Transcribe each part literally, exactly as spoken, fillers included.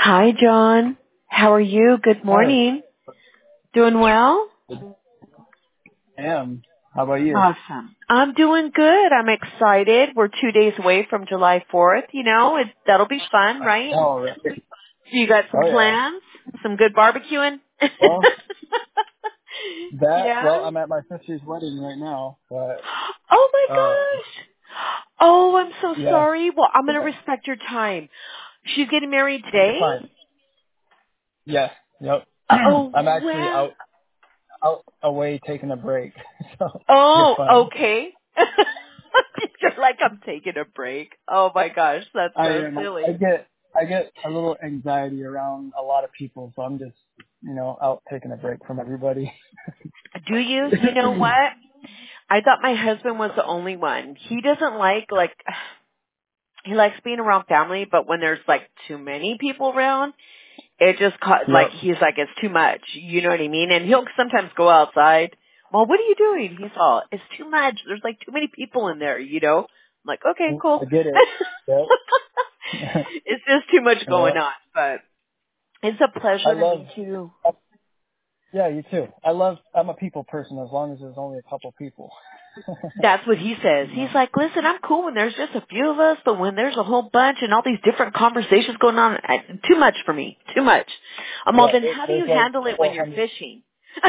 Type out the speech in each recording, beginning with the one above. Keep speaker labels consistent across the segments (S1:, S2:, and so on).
S1: Hi, John. How are you? Good
S2: Hi.
S1: morning. Doing well?
S2: I am. How about you?
S1: Awesome. I'm doing good. I'm excited. We're two days away from July fourth. You know, it, that'll be fun, right?
S2: Oh, right.
S1: You got some
S2: Oh, yeah.
S1: plans? Some good barbecuing?
S2: Well, that,
S1: Yeah?
S2: well, I'm at my sister's wedding right now, but,
S1: Oh my
S2: uh,
S1: gosh. Oh, I'm so
S2: yeah.
S1: sorry. Well, I'm going to
S2: Yeah.
S1: respect your time. She's getting married
S2: You're
S1: today?
S2: fine. Yes. Yep.
S1: Oh,
S2: I'm actually
S1: wow.
S2: out, out, away taking a break, so you're
S1: Oh,
S2: fine.
S1: okay. You're like, I'm taking a break. Oh my gosh, that's
S2: I
S1: so
S2: am. I
S1: silly.
S2: get, I get a little anxiety around a lot of people, so I'm just, you know, out taking a break from everybody.
S1: Do you? You know what? I thought my husband was the only one. He doesn't like, like, he likes being around family, but when there's like too many people around, it just, ca- like,
S2: Yep.
S1: he's like, it's too much. You know what I mean? And he'll sometimes go outside. Well, what are you doing? He's all, it's too much. There's like too many people in there, you know? I'm like, okay, cool.
S2: I get it. Yep.
S1: It's just too much
S2: Yeah.
S1: going on, but it's a
S2: I
S1: pleasure to
S2: love
S1: meet you.
S2: Yeah, you too. I love, I'm a people person as long as there's only a couple people.
S1: That's what he says.
S2: You
S1: He's
S2: know?
S1: like, listen, I'm cool when there's just a few of us, but when there's a whole bunch and all these different conversations going on, I, too much for me. Too much. I'm all,
S2: Yeah,
S1: then
S2: there,
S1: how do
S2: there's
S1: you
S2: like
S1: handle it when you're
S2: four hundred,
S1: fishing?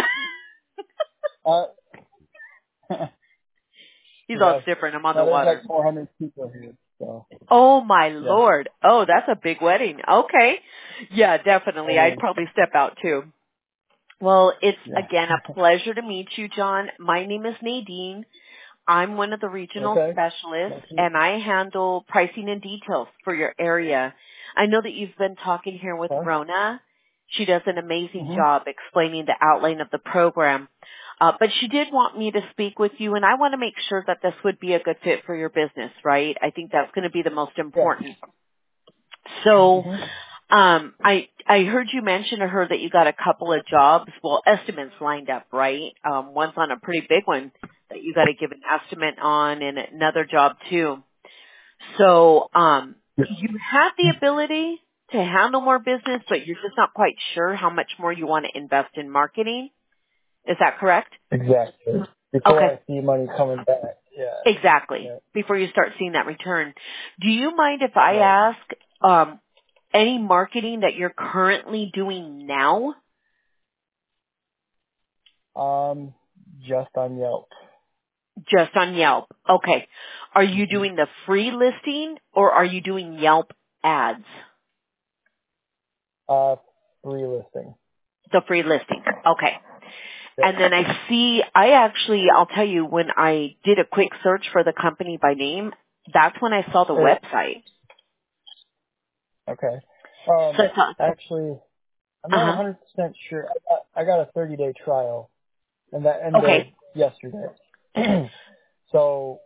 S2: uh,
S1: He's all,
S2: yeah,
S1: it's different. I'm on the
S2: no, there's
S1: water.
S2: like four hundred people here, so,
S1: Oh my
S2: yeah.
S1: lord. Oh, that's a big wedding. Okay. Yeah,
S2: Oh,
S1: definitely.
S2: yeah.
S1: I'd probably step out too. Well, it's again
S2: Yeah.
S1: a pleasure to meet you, John. My name is Nadine. I'm one of the regional
S2: Okay.
S1: specialists,
S2: Nice to meet
S1: and I handle pricing and details for your area. I know that you've been talking here with
S2: you.
S1: Rona. She does an amazing
S2: Mm-hmm.
S1: job explaining the outline of the program. Uh, but she did want me to speak with you, and I want to make sure that this would be a good fit for your business, right? I think that's going to be the most
S2: Yeah.
S1: important. So
S2: Mm-hmm.
S1: um, I I heard you mention to her that you got a couple of jobs, well, estimates lined up, right? Um, one's on a pretty big one that you got to give an estimate on, and another job too. So um, you have the ability to handle more business, but you're just not quite sure how much more you want to invest in marketing. Is that correct?
S2: Exactly. Before
S1: Okay,
S2: I see money coming back. Yeah.
S1: exactly.
S2: Yeah.
S1: Before you start seeing that return, do you mind if I
S2: Right.
S1: ask um, any marketing that you're currently doing now?
S2: Um, just on Yelp.
S1: Just on Yelp. Okay. Are you
S2: Mm-hmm.
S1: doing the free listing or are you doing Yelp ads?
S2: Uh, free listing.
S1: The free listing. Okay.
S2: Yep.
S1: And then I see, I actually, I'll tell you, when I did a quick search for the company by name, that's when I saw the
S2: Uh,
S1: website.
S2: okay.
S1: So
S2: Um,
S1: I thought,
S2: actually, I'm not
S1: uh-huh.
S2: one hundred percent sure. I got, I got a thirty day trial, and that ended
S1: Okay.
S2: yesterday. So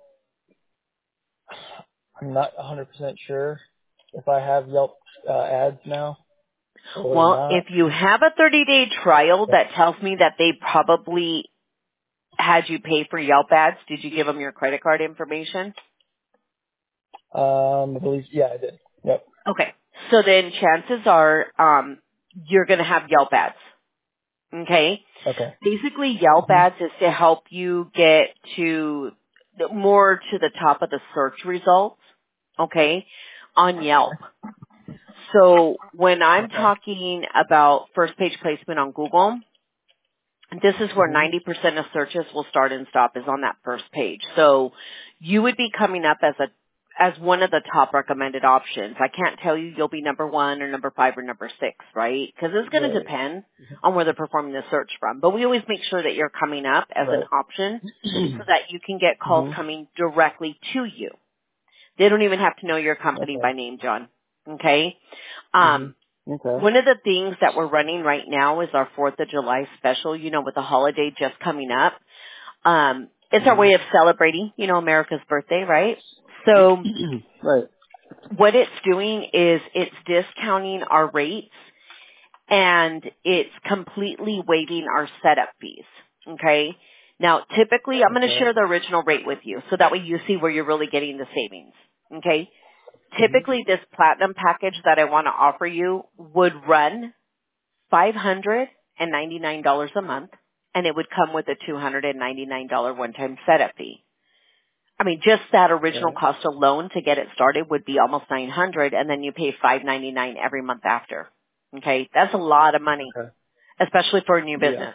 S2: I'm not one hundred percent sure if I have Yelp uh, ads now or
S1: Well, if
S2: not.
S1: you have a thirty day trial, that tells me that they probably had you pay for Yelp ads. Did you give them your credit card information?
S2: Um, I believe, yeah, I did. Yep.
S1: Okay. So then chances are, um, you're going to have Yelp ads. Okay.
S2: Okay.
S1: Basically, Yelp
S2: hmm
S1: ads is to help you get to more to the top of the search results. Okay. On Yelp. So when I'm
S2: Okay.
S1: talking about first page placement on Google, this is where
S2: hmm
S1: ninety percent of searches will start and stop is on that first page. So you would be coming up as a as one of the top recommended options. I can't tell you you'll be number one or number five or number six, right? Because it's going to
S2: Right.
S1: depend on where they're performing the search from. But we always make sure that you're coming up as an
S2: Right.
S1: option so that you can get calls
S2: hmm
S1: coming directly to you. They don't even have to know your company
S2: Okay.
S1: by name, John. Okay?
S2: hmm
S1: Um,
S2: Okay.
S1: one of the things that we're running right now is our fourth of July special, you know, with the holiday just coming up. Um, it's our
S2: hmm
S1: way of celebrating, you know, America's birthday, right? So
S2: right.
S1: what it's doing is it's discounting our rates and it's completely waiving our setup fees. Okay? Now, typically I'm going to
S2: Okay.
S1: share the original rate with you so that way you see where you're really getting the savings. Okay? typically this platinum package that I want to offer you would run five hundred ninety-nine dollars a month, and it would come with a two hundred ninety-nine dollars one-time setup fee. I mean, just that original
S2: Okay.
S1: cost alone to get it started would be almost nine hundred dollars, and then you pay five hundred ninety-nine dollars every month after. Okay? That's a lot of money,
S2: Okay.
S1: especially for a new
S2: Yeah.
S1: business.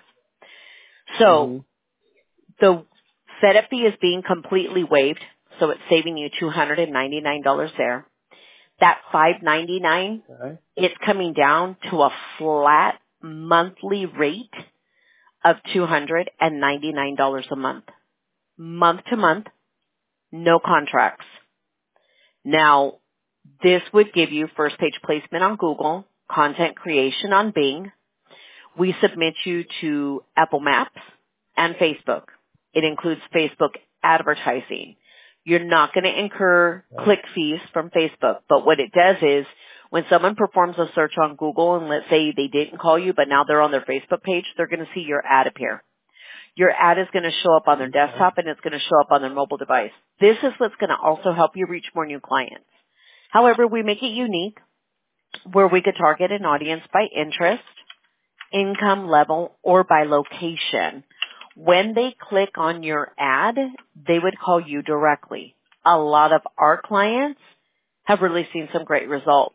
S1: So
S2: Mhm.
S1: the setup fee is being completely waived, so it's saving you two hundred ninety-nine dollars there. That five hundred ninety-nine dollars,
S2: Okay.
S1: it's coming down to a flat monthly rate of two hundred ninety-nine dollars a month. Month to month, no contracts. Now, this would give you first page placement on Google, content creation on Bing. We submit you to Apple Maps and Facebook. It includes Facebook advertising. You're not going to incur click fees from Facebook, but what it does is when someone performs a search on Google and let's say they didn't call you, but now they're on their Facebook page, they're going to see your ad appear. Your ad is going to show up on their desktop and it's going to show up on their mobile device. This is what's going to also help you reach more new clients. However, we make it unique where we could target an audience by interest, income level, or by location. When they click on your ad, they would call you directly. A lot of our clients have really seen some great results.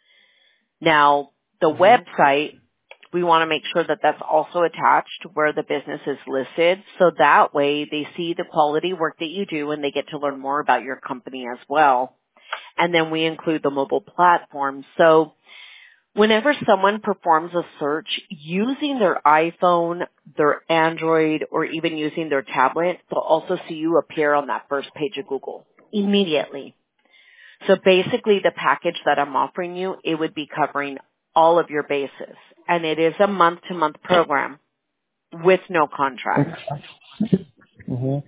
S1: Now, the
S2: Mhm.
S1: website, we want to make sure that that's also attached where the business is listed, so that way they see the quality work that you do and they get to learn more about your company as well. And then we include the mobile platform. So whenever someone performs a search using their iPhone, their Android, or even using their tablet, they'll also see you appear on that first page of Google immediately. So basically the package that I'm offering you, it would be covering all of your bases. And it is a month-to-month program with no contract.
S2: Mhm.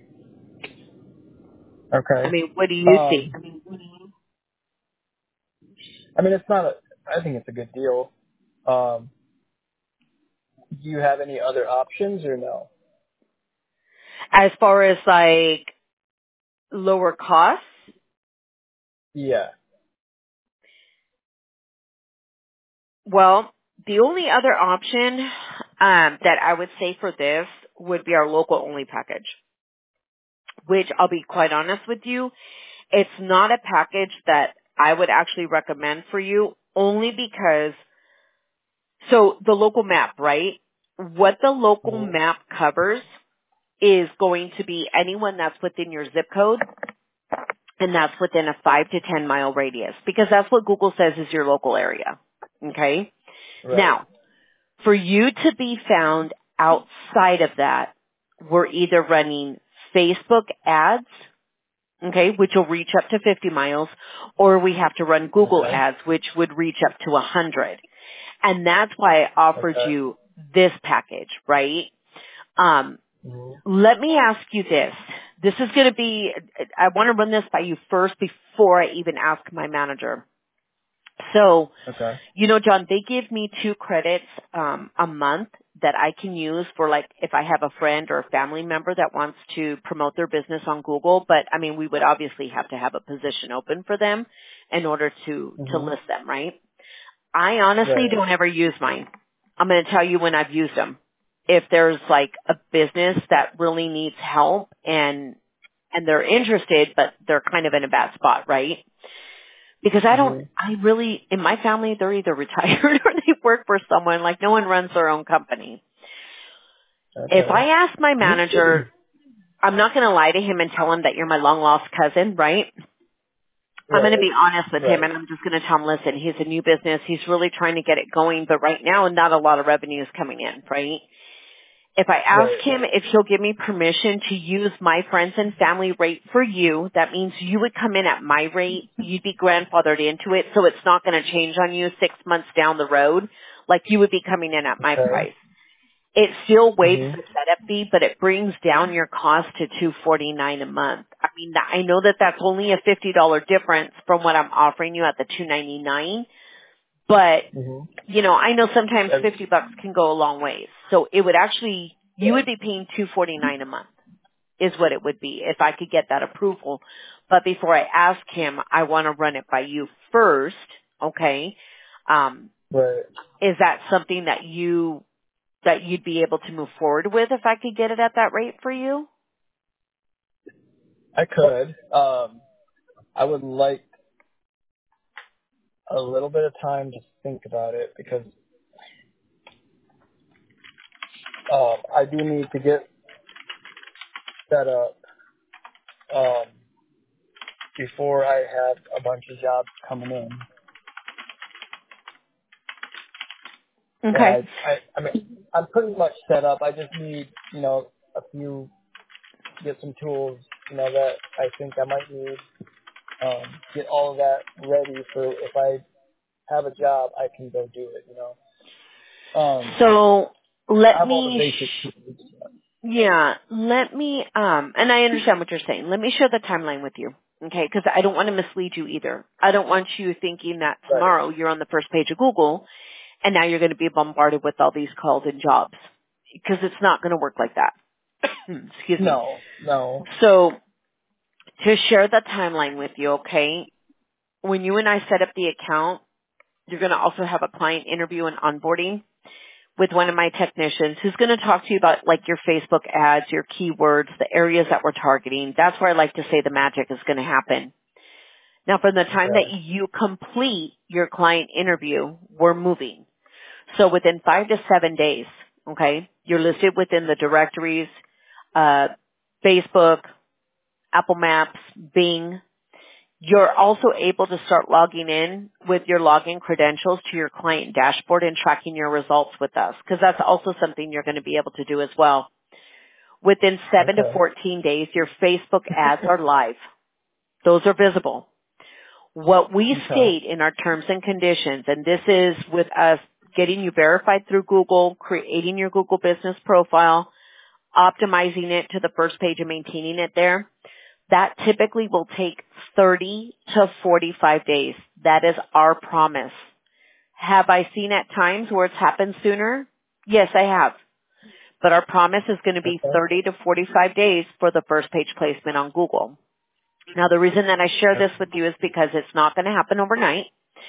S1: I
S2: Okay.
S1: mean, what do you think?
S2: Um. I mean, it's not a. I think it's a good deal. Um. Do you have any other options or no?
S1: As far as like lower costs,
S2: Yeah.
S1: well, the only other option um, that I would say for this would be our local only package, which I'll be quite honest with you, it's not a package that I would actually recommend for you only because, so the local map, right? What the local
S2: Mhm.
S1: map covers is going to be anyone that's within your zip code and that's within a five to ten mile radius because that's what Google says is your local area. Okay?
S2: Right.
S1: Now, for you to be found outside of that, we're either running Facebook ads, okay, which will reach up to fifty miles, or we have to run Google
S2: Okay.
S1: ads, which would reach up to one hundred. And that's why I offered
S2: Okay.
S1: you this package, right? Um,
S2: Mhm.
S1: let me ask you this. This is going to be, I want to run this by you first before I even ask my manager. So,
S2: Okay.
S1: you know, John, they give me two credits um, a month that I can use for like if I have a friend or a family member that wants to promote their business on Google. But I mean, we would obviously have to have a position open for them in order to to
S2: Mhm.
S1: list them, right? I honestly
S2: Right.
S1: don't ever use mine. I'm going to tell you when I've used them. If there's like a business that really needs help and and they're interested, but they're kind of in a bad spot, right? Because I don't,
S2: Mhm.
S1: I really, in my family, they're either retired or they work for someone. Like no one runs their own company. If
S2: Okay.
S1: I ask my manager, I'm not going to lie to him and tell him that you're my long lost cousin, right? I'm going to
S2: Right.
S1: be honest with him
S2: Right.
S1: and I'm just going to tell him, listen, he's a new business. He's really trying to get it going, but right now not a lot of revenue is coming in, right? If I ask
S2: Right.
S1: him if he'll give me permission to use my friends and family rate for you, that means you would come in at my rate. You'd be grandfathered into it, so it's not going to change on you six months down the road. Like you would be coming in at my
S2: Okay.
S1: price. It still waives
S2: Mhm.
S1: the setup fee, but it brings down your cost to two forty-nine a month. I mean, I know that that's only a fifty dollars difference from what I'm offering you at the two ninety-nine, but
S2: Mhm.
S1: you know, I know sometimes
S2: That's,
S1: fifty bucks can go a long ways. So it would actually, you
S2: yeah.
S1: would be paying two forty-nine a month is what it would be if I could get that approval. But before I ask him, I want to run it by you first, okay? Um,
S2: Right.
S1: is that something that you that you'd be able to move forward with if I could get it at that rate for you?
S2: I could. Um, I would like a little bit of time to think about it because um, I do need to get set up um, before I have a bunch of jobs coming in. And
S1: Okay.
S2: I, I, I mean, I'm pretty much set up. I just need, you know, a few, get some tools, you know, that I think I might need. Um, get all of that ready for if I have a job, I can go do it, you know. Um,
S1: So
S2: I
S1: let
S2: have all the
S1: me,
S2: basic
S1: sh-
S2: tools.
S1: yeah, let me, um, and I understand what you're saying. Let me share the timeline with you, okay? Because I don't want to mislead you either. I don't want you thinking that
S2: Right.
S1: tomorrow you're on the first page of Google and now you're going to be bombarded with all these calls and jobs because it's not going to work like that. Excuse me.
S2: No, no.
S1: So to share the timeline with you, okay? When you and I set up the account, you're going to also have a client interview and onboarding with one of my technicians who's going to talk to you about like your Facebook ads, your keywords, the areas that we're targeting. That's where I like to say the magic is going to happen. Now from the time that
S2: Okay.
S1: you complete your client interview, we're moving. So within five to seven days, okay, you're listed within the directories, uh, Facebook, Apple Maps, Bing. You're also able to start logging in with your login credentials to your client dashboard and tracking your results with us because that's also something you're going to be able to do as well. Within seven to
S2: Okay.
S1: fourteen days, your Facebook ads are live. Those are visible. What we
S2: Okay.
S1: state in our terms and conditions, and this is with us getting you verified through Google, creating your Google business profile, optimizing it to the first page and maintaining it there, that typically will take thirty to forty-five days. That is our promise. Have I seen at times where it's happened sooner? Yes, I have. But our promise is going to be
S2: Okay.
S1: thirty to forty-five days for the first page placement on Google. Now the reason that I share this with you is because it's not going to happen overnight.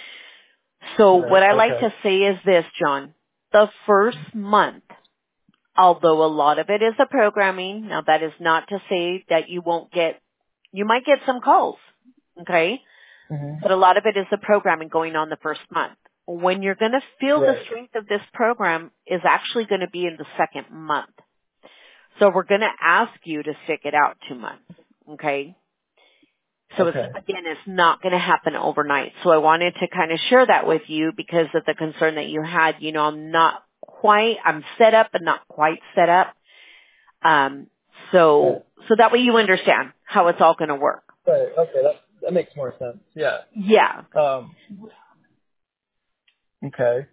S1: So
S2: Right.
S1: what I like
S2: Okay.
S1: to say is this, John. The first month, although a lot of it is the programming, now that is not to say that you won't get, you might get some calls, okay?
S2: hmm
S1: But a lot of it is the programming going on the first month. When you're going to feel the
S2: Right.
S1: strength of this program is actually going to be in the second month. So we're going to ask you to stick it out two months, okay? So it's,
S2: Okay.
S1: again, it's not going to happen overnight. So I wanted to kind of share that with you because of the concern that you had. You know, I'm not quite, I'm set up but not quite set up. Um,
S2: Right.
S1: so, so that way you understand how it's all going to work.
S2: Right. Okay. That that makes more sense. Yeah.
S1: Yeah.
S2: Um. Okay.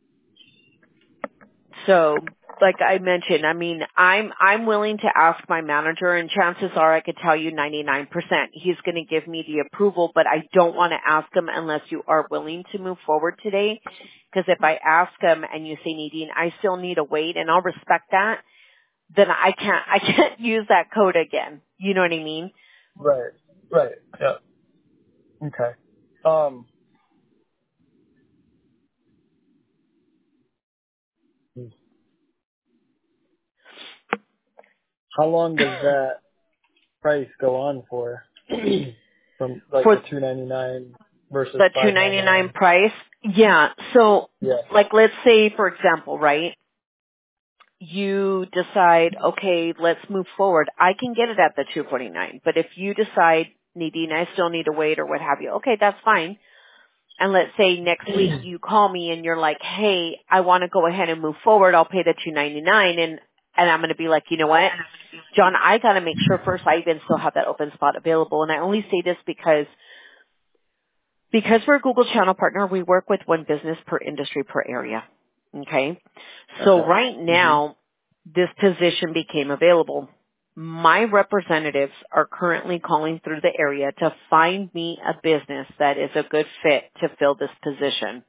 S1: So, like I mentioned, I mean, I'm I'm willing to ask my manager, and chances are I could tell you ninety-nine percent he's going to give me the approval, but I don't want to ask him unless you are willing to move forward today. Because if I ask him and you say, Nadine, I still need a wait, and I'll respect that, then I can't I can't use that code again. You know what I mean?
S2: Right. Right. Yeah. Okay. Um. How long does that price go on for? From like
S1: For
S2: the two ninety nine versus
S1: the two
S2: five ninety
S1: ninety-nine
S2: nine.
S1: price, yeah. So,
S2: Yeah.
S1: like, let's say, for example, right? You decide, okay, let's move forward. I can get it at the two forty-nine. But if you decide, Nadine, I still need to wait or what have you, okay, that's fine. And let's say next week you call me and you're like, hey, I want to go ahead and move forward. I'll pay the two ninety-nine, and and I'm going to be like, you know what, John, I got to make sure first I even still have that open spot available. And I only say this because because we're a Google channel partner, we work with one business per industry per area. Okay. So
S2: Okay.
S1: right
S2: Mhm.
S1: now, this position became available. My representatives are currently calling through the area to find me a business that is a good fit to fill this position.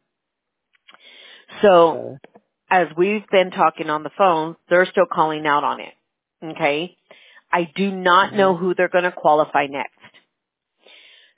S1: So
S2: Okay.
S1: as we've been talking on the phone, they're still calling out on it. Okay. I do not know
S2: Mhm.
S1: who they're going to qualify next.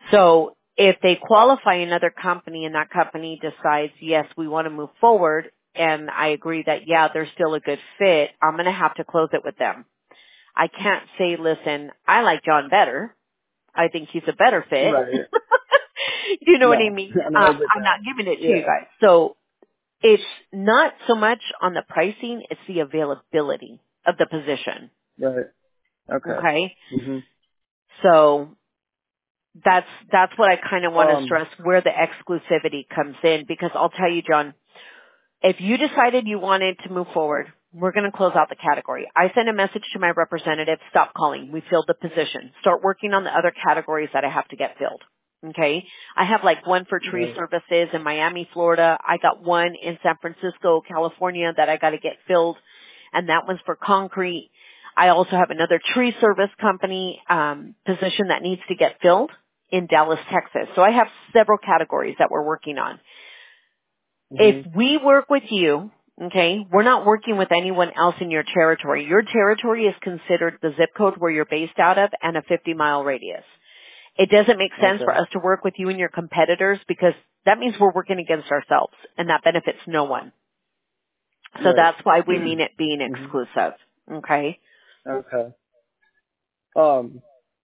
S1: So if they qualify another company and that company decides, yes, we want to move forward, and I agree that, yeah, they're still a good fit, I'm going to have to close it with them. I can't say, listen, I like John better. I think he's a better fit.
S2: Right.
S1: You know what I
S2: No.
S1: mean?
S2: I mean, I
S1: Um,
S2: get
S1: I'm not
S2: that.
S1: giving it to you
S2: Yeah.
S1: guys. So it's not so much on the pricing, it's the availability of the position.
S2: Right. Okay.
S1: Okay?
S2: Mhm.
S1: So that's that's what I kind of want to
S2: Um.
S1: stress, where the exclusivity comes in, because I'll tell you, John, if you decided you wanted to move forward, we're going to close out the category. I send a message to my representative, stop calling. We filled the position. Start working on the other categories that I have to get filled. Okay? I have like one for tree
S2: Right.
S1: services in Miami, Florida. I got one in San Francisco, California that I got to get filled, and that one's for concrete. I also have another tree service company um, position that needs to get filled in Dallas, Texas. So I have several categories that we're working on. If
S2: Mhm.
S1: we work with you, okay, we're not working with anyone else in your territory. Your territory is considered the zip code where you're based out of and a fifty mile radius. It doesn't make sense for
S2: Okay.
S1: us to work with you and your competitors, because that means we're working against ourselves, and that benefits no one. So
S2: Right.
S1: that's why we mean it being
S2: mhm.
S1: exclusive. Okay.
S2: Okay. Um.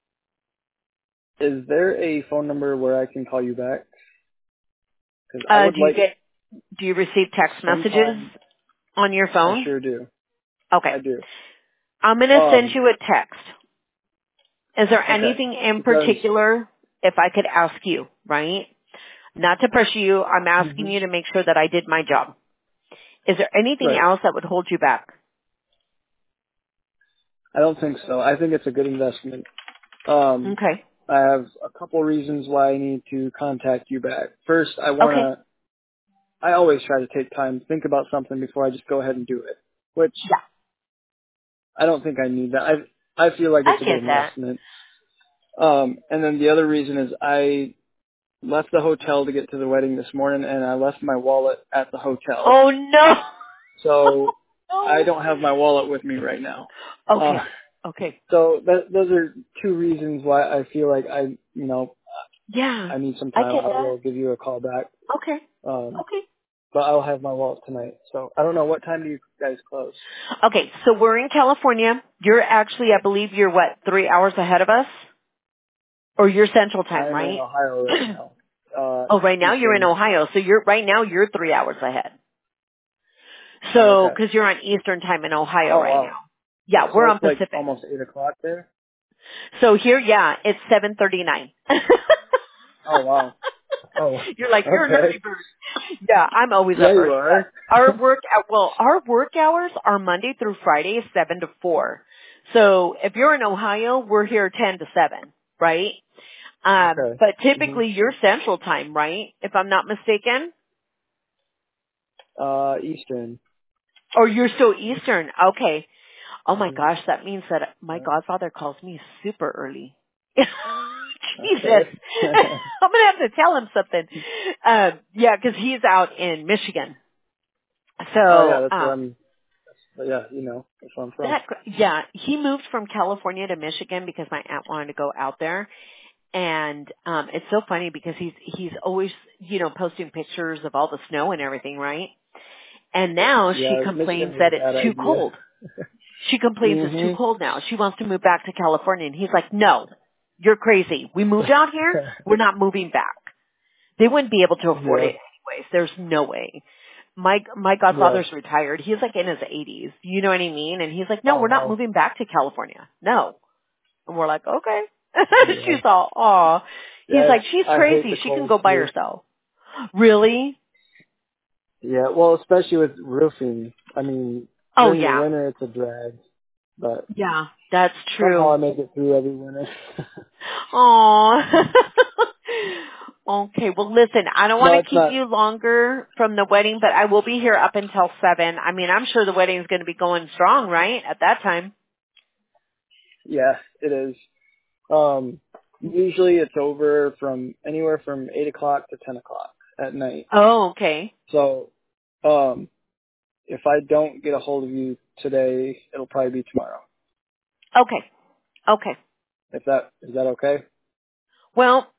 S2: Is there a phone number where I can call you back? Because I
S1: Uh,
S2: would
S1: do you
S2: like
S1: get, do you receive text messages
S2: sometime.
S1: on your
S2: I
S1: phone?
S2: sure do.
S1: Okay.
S2: I do.
S1: I'm going to send
S2: Um.
S1: you a text. Is there
S2: Okay.
S1: anything in
S2: Because.
S1: particular, if I could ask you, right? Not to pressure you, I'm asking
S2: Mhm.
S1: you to make sure that I did my job. Is there anything
S2: Right.
S1: else that would hold you back?
S2: I don't think so. I think it's a good investment. Um.
S1: Okay.
S2: I have a couple reasons why I need to contact you back. First, I want
S1: Okay.
S2: to. I always try to take time to think about something before I just go ahead and do it, which
S1: Yeah.
S2: I don't think I need that. I I feel like
S1: I
S2: it's a good
S1: get that.
S2: investment. Um, and then the other reason is I left the hotel to get to the wedding this morning, and I left my wallet at the hotel,
S1: Oh no.
S2: so I
S1: no.
S2: don't have my wallet with me right now. Uh,
S1: Okay. Okay.
S2: so that, those are two reasons why I feel like I, you know,
S1: Yeah.
S2: I need some
S1: I
S2: time.
S1: get
S2: I
S1: that.
S2: will give you a call back.
S1: Okay.
S2: Um,
S1: Okay.
S2: but I'll have my wallet tonight. So I don't know, what time do you guys close?
S1: Okay. So we're in California. You're actually, I believe you're what, three hours ahead of us? Or you're Central Time,
S2: I'm in
S1: right?
S2: Ohio right now. Uh,
S1: Oh, right now you're in
S2: Eastern.
S1: Ohio. So you're, right now you're three hours ahead.
S2: Oh,
S1: So,
S2: okay.
S1: cause you're on Eastern Time in Ohio
S2: Oh,
S1: right
S2: wow.
S1: now. Yeah,
S2: So
S1: we're on
S2: it's like
S1: Pacific.
S2: almost eight o'clock there.
S1: So here, yeah, it's seven thirty-nine.
S2: Oh, wow. Oh,
S1: You're like, you're an
S2: okay.
S1: early bird. Yeah, I'm always
S2: Yeah,
S1: up
S2: you
S1: early. But
S2: are.
S1: our work, well, our work hours are Monday through Friday, seven to four. So if you're in Ohio, we're here ten to seven, right? Um,
S2: Okay.
S1: but
S2: Mhm.
S1: typically you're Central Time, right? If I'm not mistaken.
S2: Uh, Eastern.
S1: Or you're still Eastern. Okay. Oh my
S2: Mhm.
S1: gosh, that means that my
S2: Yeah.
S1: godfather calls me super early. Jesus.
S2: Okay.
S1: I'm going to have to tell him something. Uh, yeah, because he's out in Michigan.
S2: oh yeah,
S1: So,
S2: that's where
S1: um,
S2: I'm. But yeah, you know, that's where I'm from.
S1: that, yeah, he moved from California to Michigan because my aunt wanted to go out there. And, um, it's so funny because he's, he's always, you know, posting pictures of all the snow and everything, right? And now she
S2: Yeah,
S1: complains
S2: Michigan was a
S1: that it's
S2: bad
S1: too
S2: idea.
S1: cold. She complains it's too
S2: Mhm.
S1: cold now. She wants to move back to California. And he's like, no, you're crazy. We moved out here. We're not moving back. They wouldn't be able to afford
S2: yeah.
S1: it anyways. There's no way. My, my
S2: Yeah.
S1: godfather's retired. He's like in his eighties. You know what I mean? And he's like, no,
S2: Oh
S1: we're not
S2: wow.
S1: moving back to California. No. And we're like, okay.
S2: Yeah.
S1: She's all, aw. He's
S2: Yeah.
S1: like, she's
S2: I hate
S1: crazy.
S2: the
S1: She can
S2: cold
S1: go by
S2: too.
S1: herself. Really?
S2: Yeah. Well, especially with roofing. I mean,
S1: Oh
S2: during the
S1: yeah.
S2: winter it's a drag, but
S1: Yeah, that's
S2: somehow
S1: true.
S2: I make it through every winter.
S1: Aw. Okay, well listen, I don't
S2: no,
S1: want to
S2: it's
S1: keep
S2: not.
S1: you longer from the wedding, but I will be here up until seven. I mean, I'm sure the wedding is going to be going strong, right? At that time.
S2: Yeah, it is. Um, usually it's over from anywhere from eight o'clock to ten o'clock at night.
S1: Oh, okay.
S2: So, um, if I don't get a hold of you today, it'll probably be tomorrow.
S1: Okay. Okay.
S2: If that is that okay?
S1: Well,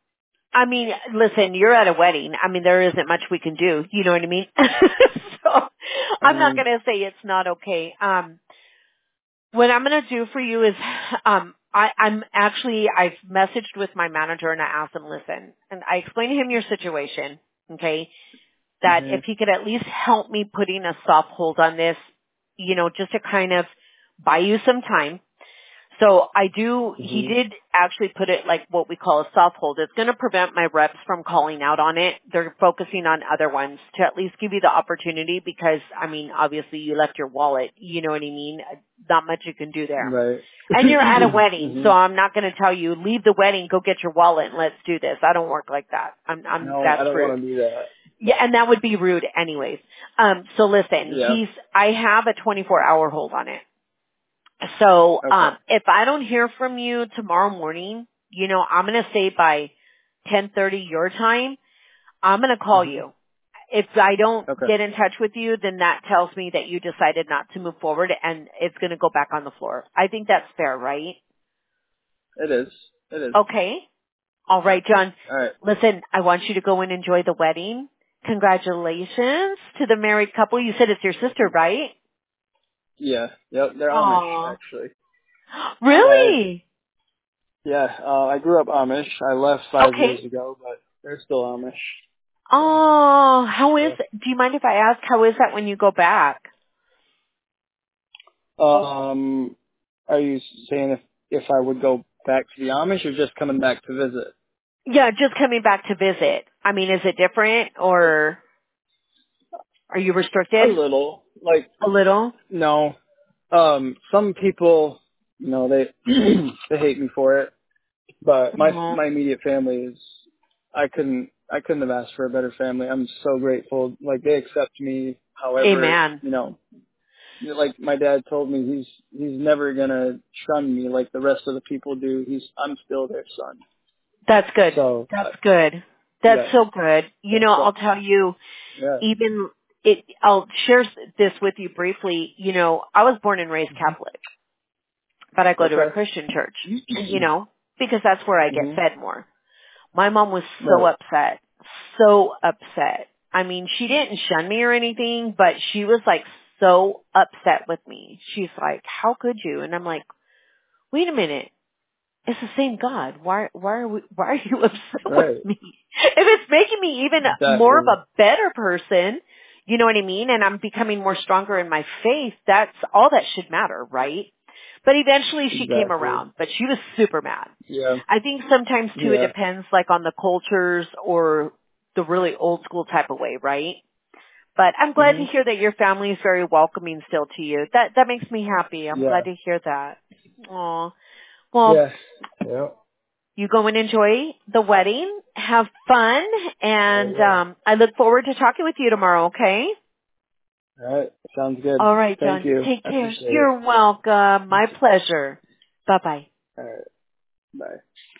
S1: I mean, listen, you're at a wedding. I mean, there isn't much we can do. You know what I mean? So
S2: I
S1: I'm not
S2: mean,
S1: going to say it's not okay. Um, what I'm going to do for you is, um, I, I'm actually, I've messaged with my manager and I asked him, listen, and I explained to him your situation, okay, that
S2: hmm
S1: if he could at least help me putting a soft hold on this, you know, just to kind of buy you some time. So I do, he
S2: hmm
S1: did actually put it like what we call a soft hold. It's going to prevent my reps from calling out on it. They're focusing on other ones to at least give you the opportunity because, I mean, obviously you left your wallet. You know what I mean? Not much you can do there.
S2: right.
S1: And you're at a wedding,
S2: hmm
S1: so I'm not going to tell you, leave the wedding, go get your wallet and let's do this. I don't work like that. I'm, I'm,
S2: No, I
S1: that's
S2: don't
S1: rude.
S2: want to do that.
S1: Yeah, and that would be rude anyways. Um, so listen,
S2: Yeah.
S1: he's, I have a twenty-four hour hold on it. So,
S2: Okay.
S1: um, if I don't hear from you tomorrow morning, you know, I'm going to say by ten thirty your time, I'm going to call
S2: hmm
S1: you. If I don't
S2: Okay.
S1: get in touch with you, then that tells me that you decided not to move forward and it's going to go back on the floor. I think that's fair, right?
S2: It is. It is.
S1: Okay. All right, John.
S2: All right.
S1: Listen, I want you to go and enjoy the wedding. Congratulations to the married couple. You said it's your sister, right?
S2: Yeah. Yep. They're Amish,
S1: Aw.
S2: actually. I
S1: Really?
S2: yeah. Uh, I grew up Amish. I left five
S1: Okay.
S2: years ago, but they're still Amish. So
S1: Oh, how is,
S2: yeah.
S1: do you mind if I ask, how is that when you go back?
S2: Um, are you saying if if I would go back to the Amish or just coming back to visit?
S1: Yeah, just coming back to visit. I mean, is it different or are you
S2: A
S1: restricted?
S2: little. Like
S1: A little?
S2: no. Um, some people, you know, they they hate me for it. But my
S1: No.
S2: my immediate family is, I couldn't I couldn't have asked for a better family. I'm so grateful. Like they accept me however,
S1: Amen.
S2: you know. Like my dad told me, he's he's never gonna shun me like the rest of the people do. He's I'm still their son.
S1: That's good.
S2: So
S1: That's
S2: uh,
S1: good. That's
S2: yeah,
S1: so good. You
S2: yeah,
S1: know,
S2: so
S1: I'll tell you,
S2: yeah.
S1: even it, I'll share this with you briefly. You know, I was born and raised
S2: hmm
S1: Catholic, but I go to a
S2: Okay.
S1: Christian church, you know, because that's where I get
S2: hmm
S1: fed more. My mom was so
S2: Right.
S1: upset, so upset. I mean, she didn't shun me or anything, but she was like so upset with me. She's like, how could you? And I'm like, wait a minute. It's the same God. Why, why are we, why are you upset with
S2: Right.
S1: me? If it's making me even more of
S2: Exactly.
S1: a better person, you know what I mean? And I'm becoming more stronger in my faith, that's all that should matter, right? But eventually she came
S2: Exactly.
S1: around, but she was super mad.
S2: Yeah.
S1: I think sometimes too it
S2: Yeah.
S1: depends like on the cultures or the really old school type of way, right? But I'm glad
S2: hmm
S1: to hear that your family is very welcoming still to you. That that makes me happy. I'm
S2: Yeah.
S1: glad to hear that. Aw. Well,
S2: Yeah. Yeah.
S1: you go and enjoy the wedding. Have fun.
S2: I
S1: And
S2: will.
S1: um, I look forward to talking with you tomorrow, okay?
S2: All right. Sounds good.
S1: All right,
S2: Thank
S1: John.
S2: you.
S1: Take
S2: I
S1: care.
S2: appreciate it.
S1: You're welcome. My pleasure. Bye-bye.
S2: All right. Bye.